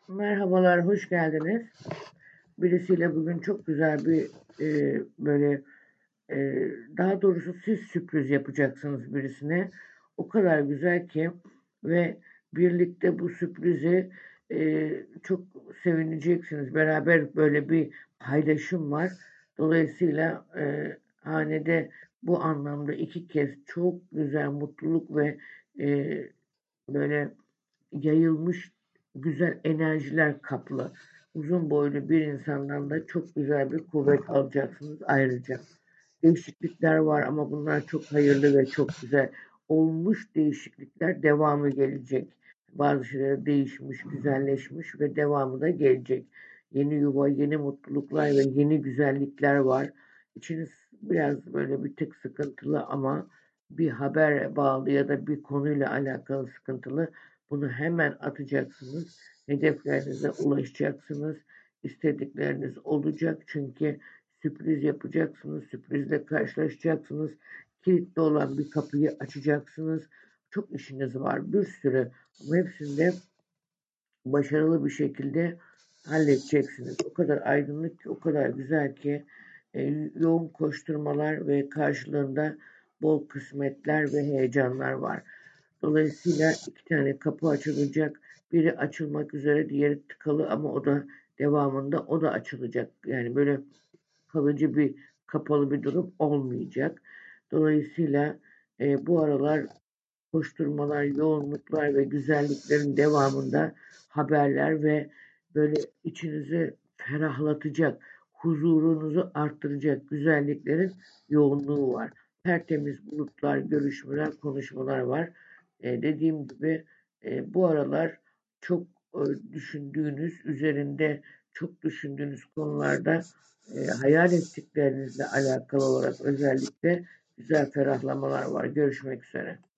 Merhabalar, hoş geldiniz. Birisiyle bugün çok güzel bir böyle daha doğrusu siz sürpriz yapacaksınız birisine. O kadar güzel ki ve birlikte bu sürprizi çok sevineceksiniz. Beraber böyle bir paylaşım var. Dolayısıyla hanede bu anlamda iki kez çok güzel mutluluk ve e, böyle yayılmış güzel enerjiler kaplı, uzun boylu bir insandan da çok güzel bir kuvvet alacaksınız ayrıca. Değişiklikler var ama bunlar çok hayırlı ve çok güzel. Olmuş değişiklikler devamı gelecek. Bazı şeyler değişmiş, güzelleşmiş ve devamı da gelecek. Yeni yuva, yeni mutluluklar ve yeni güzellikler var. İçiniz biraz böyle bir tık sıkıntılı ama bir haber bağlı ya da bir konuyla alakalı sıkıntılı. Bunu hemen atacaksınız. Hedeflerinize ulaşacaksınız. İstedikleriniz olacak çünkü sürpriz yapacaksınız. Sürprizle karşılaşacaksınız. Kilitli olan bir kapıyı açacaksınız. Çok işiniz var. Bir sürü. Ama hepsini de başarılı bir şekilde halledeceksiniz. O kadar aydınlık ki, o kadar güzel ki yoğun koşturmalar ve karşılığında bol kısmetler ve heyecanlar var. Dolayısıyla iki tane kapı açılacak. Biri açılmak üzere, diğeri tıkalı ama o da devamında o da açılacak. Yani böyle kalıcı bir kapalı bir durum olmayacak. Dolayısıyla bu aralar koşturmalar, yoğunluklar ve güzelliklerin devamında haberler ve böyle içinizi ferahlatacak, huzurunuzu arttıracak güzelliklerin yoğunluğu var. Tertemiz bulutlar, görüşmeler, konuşmalar var. Dediğim gibi bu aralar çok düşündüğünüz, üzerinde çok düşündüğünüz konularda hayal ettiklerinizle alakalı olarak özellikle güzel ferahlamalar var. Görüşmek üzere.